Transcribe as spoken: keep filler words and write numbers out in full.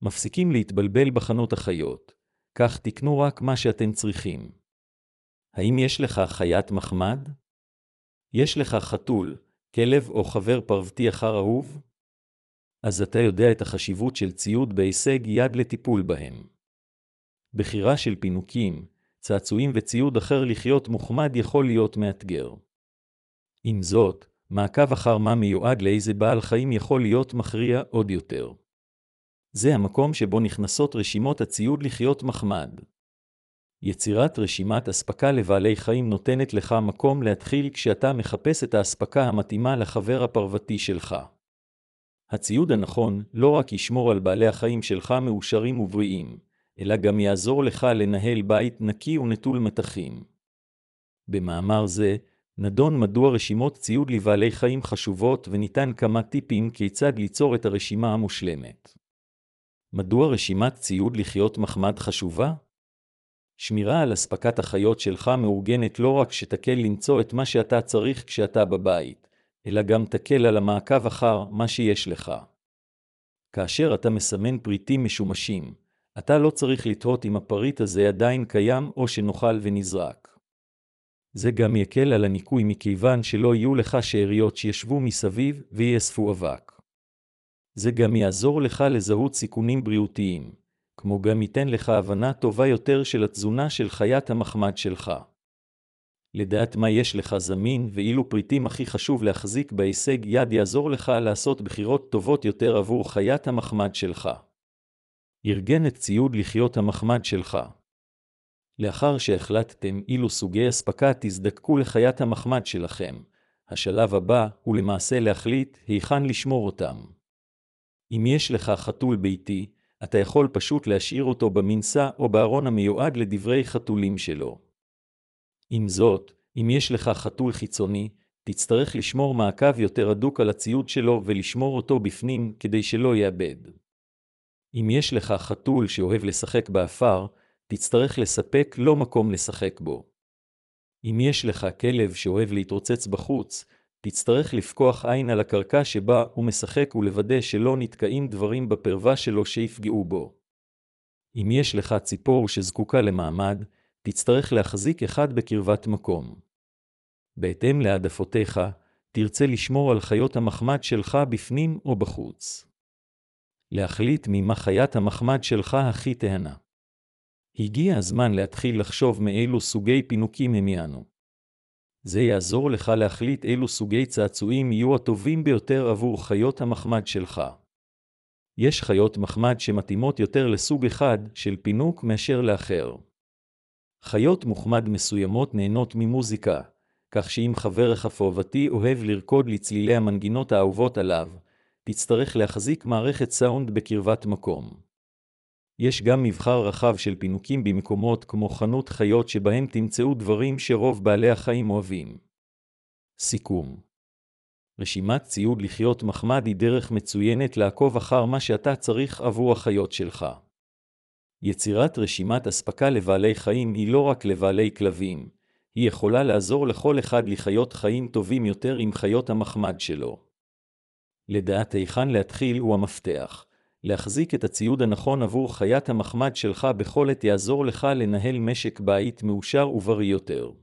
מפסיקים להתבלבל בחנות החיות, כך תקנו רק מה שאתם צריכים. האם יש לך חיית מחמד? יש לך חתול, כלב או חבר פרבתי אחר אהוב? אז אתה יודע את החשיבות של ציוד בהישג יד לטיפול בהם. בחירה של פינוקים, צעצועים וציוד אחר לחיות מוחמד יכול להיות מאתגר. עם זאת, מעקב אחר מה מיועד לאיזה בעל חיים יכול להיות מכריע עוד יותר. זה המקום שבו נכנסות רשימות הציוד לחיות מחמד. יצירת רשימת אספקה לבעלי חיים נותנת לך מקום להתחיל כשאתה מחפש את האספקה המתאימה לחבר הפרבתי שלך. הציוד הנכון לא רק ישמור על בעלי החיים שלך מאושרים ובריאים, אלא גם יעזור לך לנהל בית נקי ונטול מתחים. במאמר זה, נדון מדוע רשימות ציוד לבעלי חיים חשובות וניתן כמה טיפים כיצד ליצור את הרשימה המושלמת. מדוע רשימת ציוד לחיות מחמד חשובה? שמירה על אספקת החיות שלך מאורגנת לא רק שתקל למצוא את מה שאתה צריך כשאתה בבית, אלא גם תקל על המעקב אחר מה שיש לך. כאשר אתה מסמן פריטים משומשים, אתה לא צריך לתהות אם הפריט הזה עדיין קיים או שנאכל ונזרק. זה גם יקל על הניקוי מכיוון שלא יהיו לך שאריות שישבו מסביב ויאספו אבק. זה גם יעזור לך לזהות סיכונים בריאותיים, כמו גם ייתן לך הבנה טובה יותר של התזונה של חיית המחמד שלך. לדעת מה יש לך זמין ואילו פריטים הכי חשוב להחזיק בהישג יד יעזור לך לעשות בחירות טובות יותר עבור חיית המחמד שלך. ארגן את ציוד לחיות המחמד שלך. לאחר שהחלטתם אילו סוגי אספקה תזדקקו לחיית המחמד שלכם, השלב הבא הוא למעשה להחליט היכן לשמור אותם. אם יש לך חתול ביתי, אתה יכול פשוט להשאיר אותו במנסה או בארון המיועד לדברי חתולים שלו. עם זאת, אם יש לך חתול חיצוני, תצטרך לשמור מעקב יותר הדוק על הציוד שלו ולשמור אותו בפנים כדי שלא יאבד. אם יש לך חתול שאוהב לשחק באפר, תצטרך לספק לו מקום לשחק בו. אם יש לך כלב שאוהב להתרוצץ בחוץ, תצטרך לפקוח עין על הקרקע שבה הוא משחק ולוודא שלא נתקעים דברים בפרווה שלו שיפגעו בו. אם יש לך ציפור שזקוקה למעמד, תצטרך להחזיק אחד בקרבת מקום. בהתאם להעדפותיך, תרצה לשמור על חיות המחמד שלך בפנים או בחוץ. להחליט ממה חיית המחמד שלך הכי תהנה. הגיע הזמן להתחיל לחשוב מאילו סוגי פינוקים הם יענו. זה יעזור לך להחליט אילו סוגי צעצועים יהיו הטובים ביותר עבור חיות המחמד שלך. יש חיות מחמד שמתאימות יותר לסוג אחד של פינוק מאשר לאחר. חיות מוחמד מסוימות נהנות ממוזיקה, כך שאם חברך הפרבתי אוהב לרקוד לצלילי המנגינות האהובות עליו, תצטרך להחזיק מערכת סאונד בקרבת מקום. יש גם מבחר רחב של פינוקים במקומות כמו חנות חיות שבהם תמצאו דברים שרוב בעלי החיים אוהבים. סיכום. רשימת ציוד לחיות מחמד היא דרך מצוינת לעקוב אחר מה שאתה צריך עבור החיות שלך. יצירת רשימת אספקה לבעלי חיים היא לא רק לבעלי כלבים, היא יכולה לעזור לכל אחד לחיות חיים טובים יותר עם חיות המחמד שלו. לדעת היכן להתחיל הוא המפתח. להחזיק את הציוד הנכון עבור חיית המחמד שלך בכל עת יעזור לך לנהל משק בית מאושר ובריא יותר.